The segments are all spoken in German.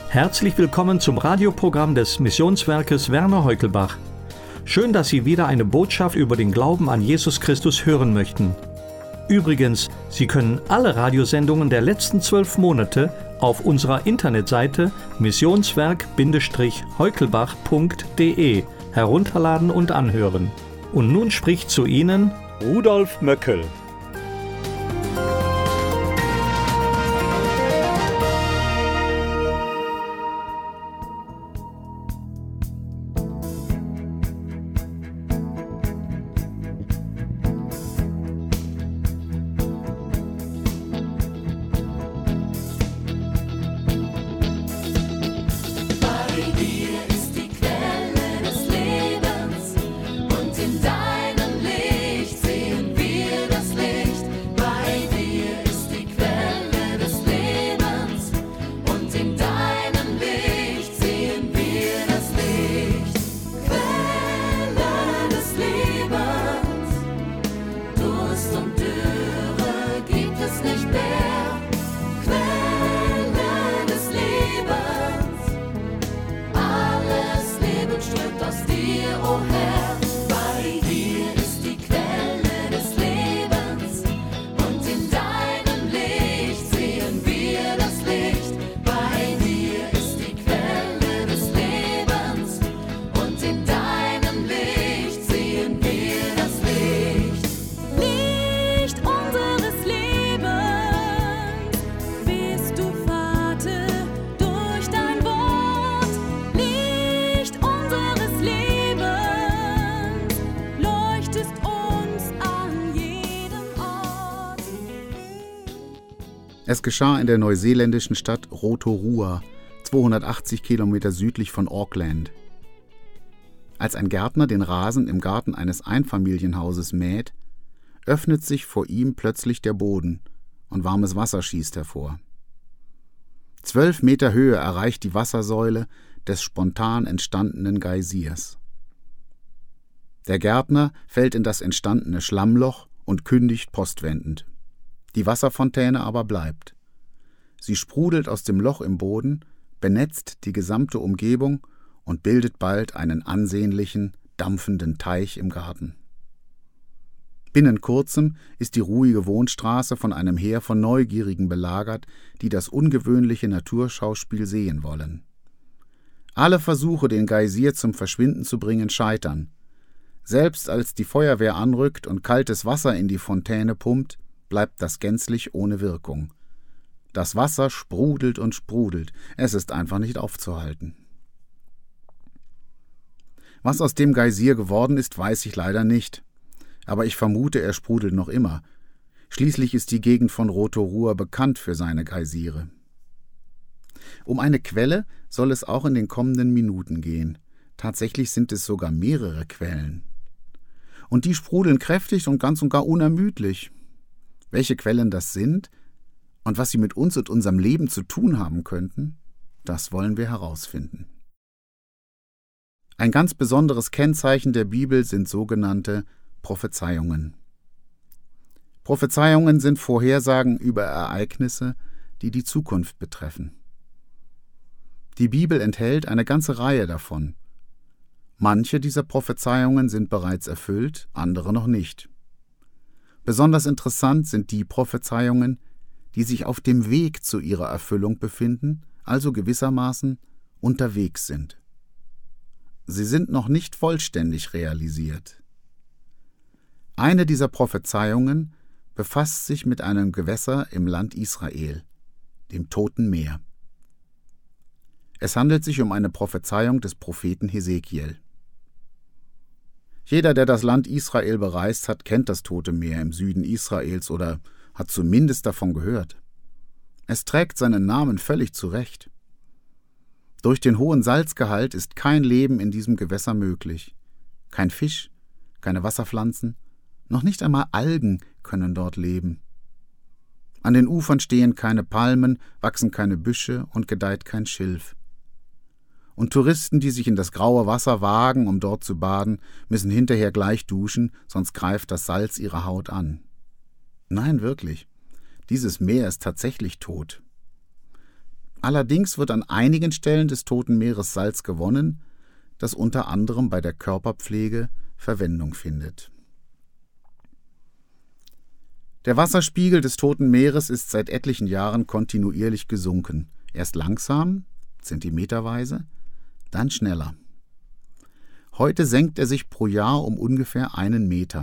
Herzlich willkommen zum Radioprogramm des Missionswerkes Werner Heukelbach. Schön, dass Sie wieder eine Botschaft über den Glauben an Jesus Christus hören möchten. Übrigens, Sie können alle Radiosendungen der letzten 12 Monate auf unserer Internetseite missionswerk-heukelbach.de herunterladen und anhören. Und nun spricht zu Ihnen Rudolf Möckel. Es geschah in der neuseeländischen Stadt Rotorua, 280 Kilometer südlich von Auckland. Als ein Gärtner den Rasen im Garten eines Einfamilienhauses mäht, öffnet sich vor ihm plötzlich der Boden und warmes Wasser schießt hervor. 12 Meter Höhe erreicht die Wassersäule des spontan entstandenen Geysirs. Der Gärtner fällt in das entstandene Schlammloch und kündigt postwendend. Die Wasserfontäne aber bleibt. Sie sprudelt aus dem Loch im Boden, benetzt die gesamte Umgebung und bildet bald einen ansehnlichen, dampfenden Teich im Garten. Binnen kurzem ist die ruhige Wohnstraße von einem Heer von Neugierigen belagert, die das ungewöhnliche Naturschauspiel sehen wollen. Alle Versuche, den Geysir zum Verschwinden zu bringen, scheitern. Selbst als die Feuerwehr anrückt und kaltes Wasser in die Fontäne pumpt, bleibt das gänzlich ohne Wirkung. Das Wasser sprudelt und sprudelt, es ist einfach nicht aufzuhalten. Was aus dem Geysir geworden ist, weiß ich leider nicht, aber ich vermute, er sprudelt noch immer. Schließlich ist die Gegend von Rotorua bekannt für seine Geysire. Um eine Quelle soll es auch in den kommenden Minuten gehen. Tatsächlich sind es sogar mehrere Quellen. Und die sprudeln kräftig und ganz und gar unermüdlich. Welche Quellen das sind und was sie mit uns und unserem Leben zu tun haben könnten, das wollen wir herausfinden. Ein ganz besonderes Kennzeichen der Bibel sind sogenannte Prophezeiungen. Prophezeiungen sind Vorhersagen über Ereignisse, die die Zukunft betreffen. Die Bibel enthält eine ganze Reihe davon. Manche dieser Prophezeiungen sind bereits erfüllt, andere noch nicht. Besonders interessant sind die Prophezeiungen, die sich auf dem Weg zu ihrer Erfüllung befinden, also gewissermaßen unterwegs sind. Sie sind noch nicht vollständig realisiert. Eine dieser Prophezeiungen befasst sich mit einem Gewässer im Land Israel, dem Toten Meer. Es handelt sich um eine Prophezeiung des Propheten Hesekiel. Jeder, der das Land Israel bereist hat, kennt das Tote Meer im Süden Israels oder hat zumindest davon gehört. Es trägt seinen Namen völlig zu Recht. Durch den hohen Salzgehalt ist kein Leben in diesem Gewässer möglich. Kein Fisch, keine Wasserpflanzen, noch nicht einmal Algen können dort leben. An den Ufern stehen keine Palmen, wachsen keine Büsche und gedeiht kein Schilf. Und Touristen, die sich in das graue Wasser wagen, um dort zu baden, müssen hinterher gleich duschen, sonst greift das Salz ihre Haut an. Nein, wirklich. Dieses Meer ist tatsächlich tot. Allerdings wird an einigen Stellen des Toten Meeres Salz gewonnen, das unter anderem bei der Körperpflege Verwendung findet. Der Wasserspiegel des Toten Meeres ist seit etlichen Jahren kontinuierlich gesunken. Erst langsam, zentimeterweise, dann schneller. Heute senkt er sich pro Jahr um ungefähr 1 Meter.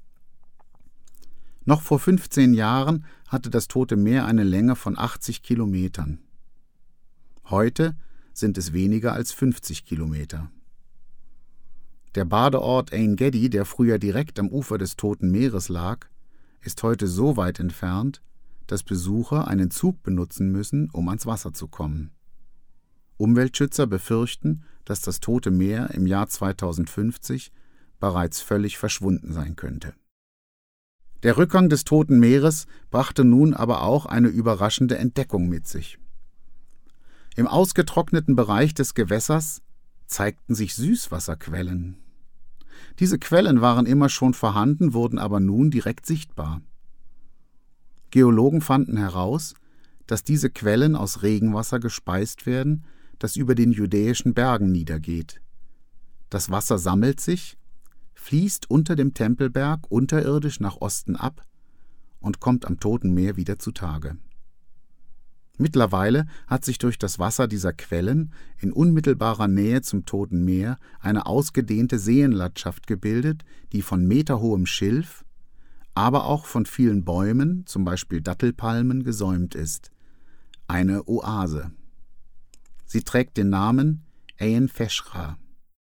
Noch vor 15 Jahren hatte das Tote Meer eine Länge von 80 Kilometern. Heute sind es weniger als 50 Kilometer. Der Badeort Ein Gedi, der früher direkt am Ufer des Toten Meeres lag, ist heute so weit entfernt, dass Besucher einen Zug benutzen müssen, um ans Wasser zu kommen. Umweltschützer befürchten, dass das Tote Meer im Jahr 2050 bereits völlig verschwunden sein könnte. Der Rückgang des Toten Meeres brachte nun aber auch eine überraschende Entdeckung mit sich. Im ausgetrockneten Bereich des Gewässers zeigten sich Süßwasserquellen. Diese Quellen waren immer schon vorhanden, wurden aber nun direkt sichtbar. Geologen fanden heraus, dass diese Quellen aus Regenwasser gespeist werden, das über den Judäischen Bergen niedergeht. Das Wasser sammelt sich, fließt unter dem Tempelberg unterirdisch nach Osten ab und kommt am Toten Meer wieder zutage. Mittlerweile hat sich durch das Wasser dieser Quellen in unmittelbarer Nähe zum Toten Meer eine ausgedehnte Seenlandschaft gebildet, die von meterhohem Schilf, aber auch von vielen Bäumen, zum Beispiel Dattelpalmen, gesäumt ist. Eine Oase. Sie trägt den Namen Ein Feshra.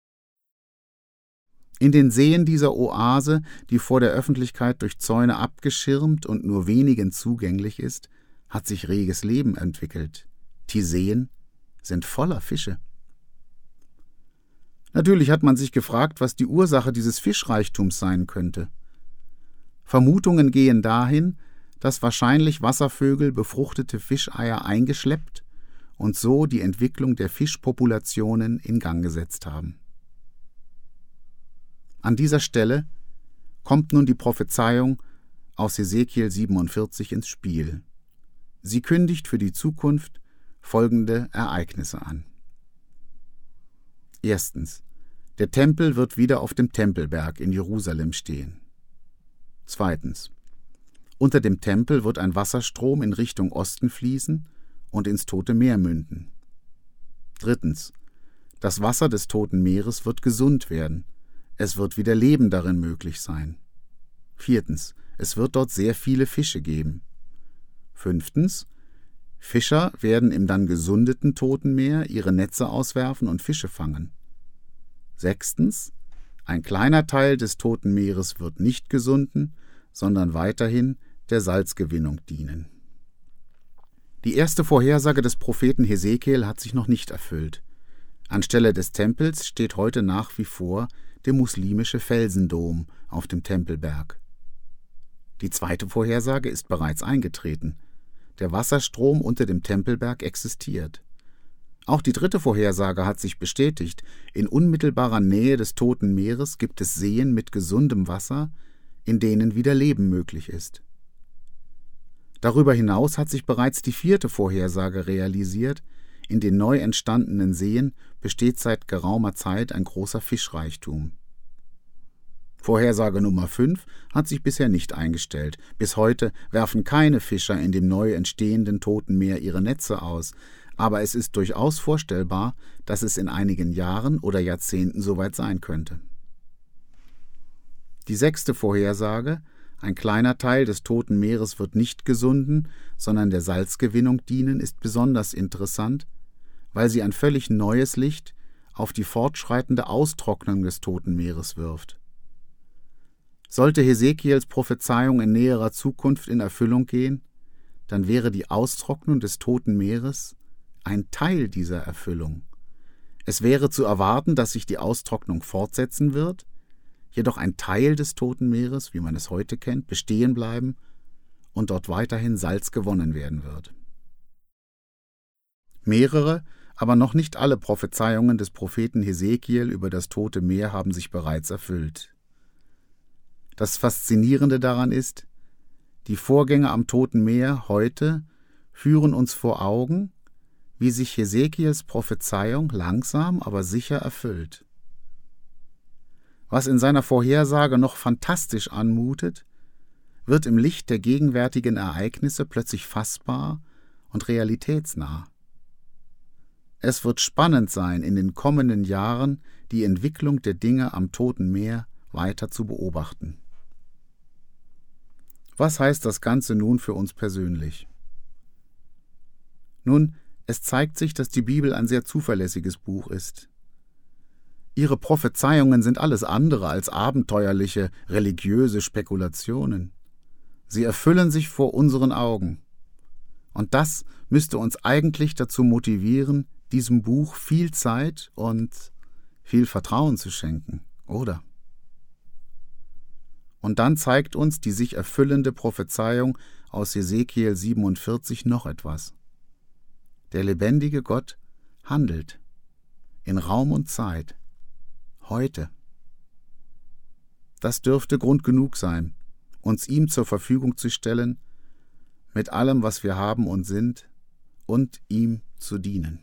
In den Seen dieser Oase, die vor der Öffentlichkeit durch Zäune abgeschirmt und nur wenigen zugänglich ist, hat sich reges Leben entwickelt. Die Seen sind voller Fische. Natürlich hat man sich gefragt, was die Ursache dieses Fischreichtums sein könnte. Vermutungen gehen dahin, dass wahrscheinlich Wasservögel befruchtete Fischeier eingeschleppt und so die Entwicklung der Fischpopulationen in Gang gesetzt haben. An dieser Stelle kommt nun die Prophezeiung aus Hesekiel 47 ins Spiel. Sie kündigt für die Zukunft folgende Ereignisse an. Erstens: Der Tempel wird wieder auf dem Tempelberg in Jerusalem stehen. Zweitens: Unter dem Tempel wird ein Wasserstrom in Richtung Osten fließen und ins Tote Meer münden. Drittens: Das Wasser des Toten Meeres wird gesund werden. Es wird wieder Leben darin möglich sein. Viertens: Es wird dort sehr viele Fische geben. Fünftens: Fischer werden im dann gesundeten Toten Meer ihre Netze auswerfen und Fische fangen. Sechstens: Ein kleiner Teil des Toten Meeres wird nicht gesunden, sondern weiterhin der Salzgewinnung dienen. Die erste Vorhersage des Propheten Hesekiel hat sich noch nicht erfüllt. Anstelle des Tempels steht heute nach wie vor der muslimische Felsendom auf dem Tempelberg. Die zweite Vorhersage ist bereits eingetreten. Der Wasserstrom unter dem Tempelberg existiert. Auch die dritte Vorhersage hat sich bestätigt. In unmittelbarer Nähe des Toten Meeres gibt es Seen mit gesundem Wasser, in denen wieder Leben möglich ist. Darüber hinaus hat sich bereits die vierte Vorhersage realisiert. In den neu entstandenen Seen besteht seit geraumer Zeit ein großer Fischreichtum. Vorhersage Nummer 5 hat sich bisher nicht eingestellt. Bis heute werfen keine Fischer in dem neu entstehenden Toten Meer ihre Netze aus, aber es ist durchaus vorstellbar, dass es in einigen Jahren oder Jahrzehnten soweit sein könnte. Die sechste Vorhersage: Ein kleiner Teil des Toten Meeres wird nicht gesunden, sondern der Salzgewinnung dienen, ist besonders interessant, weil sie ein völlig neues Licht auf die fortschreitende Austrocknung des Toten Meeres wirft. Sollte Hesekiels Prophezeiung in näherer Zukunft in Erfüllung gehen, dann wäre die Austrocknung des Toten Meeres ein Teil dieser Erfüllung. Es wäre zu erwarten, dass sich die Austrocknung fortsetzen wird, jedoch ein Teil des Toten Meeres, wie man es heute kennt, bestehen bleiben und dort weiterhin Salz gewonnen werden wird. Mehrere, aber noch nicht alle Prophezeiungen des Propheten Hesekiel über das Tote Meer haben sich bereits erfüllt. Das Faszinierende daran ist, die Vorgänge am Toten Meer heute führen uns vor Augen, wie sich Hesekiels Prophezeiung langsam, aber sicher erfüllt. Was in seiner Vorhersage noch fantastisch anmutet, wird im Licht der gegenwärtigen Ereignisse plötzlich fassbar und realitätsnah. Es wird spannend sein, in den kommenden Jahren die Entwicklung der Dinge am Toten Meer weiter zu beobachten. Was heißt das Ganze nun für uns persönlich? Nun, es zeigt sich, dass die Bibel ein sehr zuverlässiges Buch ist. Ihre Prophezeiungen sind alles andere als abenteuerliche, religiöse Spekulationen. Sie erfüllen sich vor unseren Augen. Und das müsste uns eigentlich dazu motivieren, diesem Buch viel Zeit und viel Vertrauen zu schenken, oder? Und dann zeigt uns die sich erfüllende Prophezeiung aus Hesekiel 47 noch etwas. Der lebendige Gott handelt in Raum und Zeit, heute. Das dürfte Grund genug sein, uns ihm zur Verfügung zu stellen, mit allem, was wir haben und sind, und ihm zu dienen.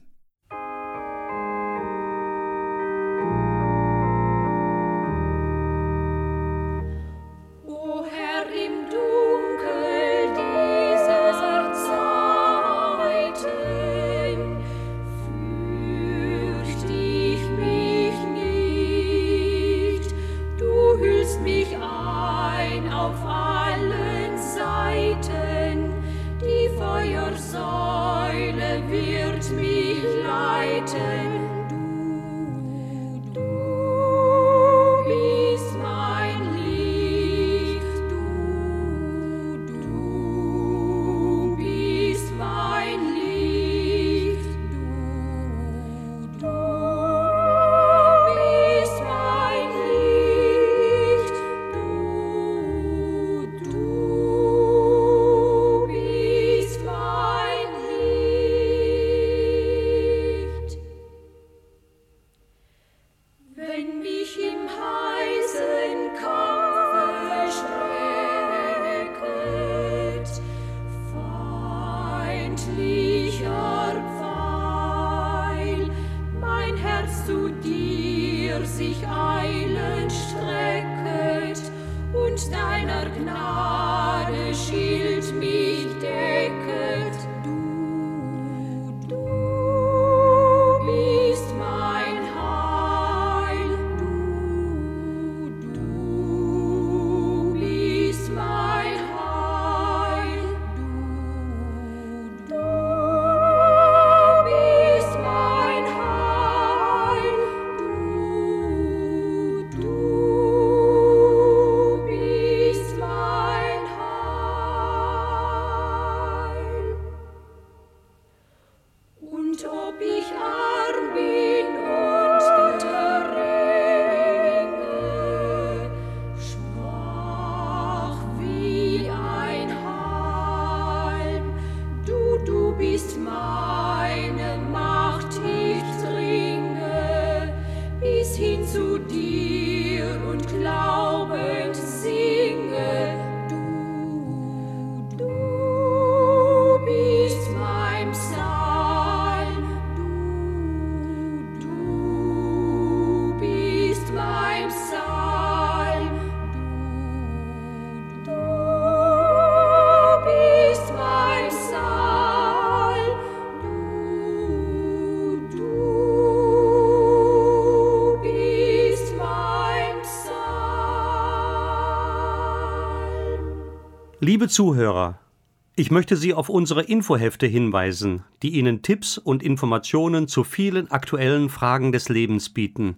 Liebe Zuhörer, ich möchte Sie auf unsere Infohefte hinweisen, die Ihnen Tipps und Informationen zu vielen aktuellen Fragen des Lebens bieten.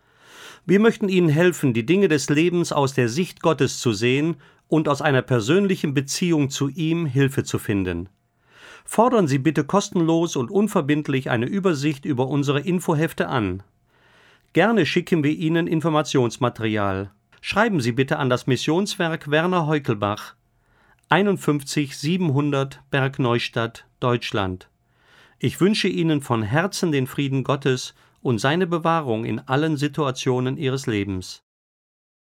Wir möchten Ihnen helfen, die Dinge des Lebens aus der Sicht Gottes zu sehen und aus einer persönlichen Beziehung zu ihm Hilfe zu finden. Fordern Sie bitte kostenlos und unverbindlich eine Übersicht über unsere Infohefte an. Gerne schicken wir Ihnen Informationsmaterial. Schreiben Sie bitte an das Missionswerk Werner Heukelbach, 51 700 Bergneustadt, Deutschland. Ich wünsche Ihnen von Herzen den Frieden Gottes und seine Bewahrung in allen Situationen Ihres Lebens.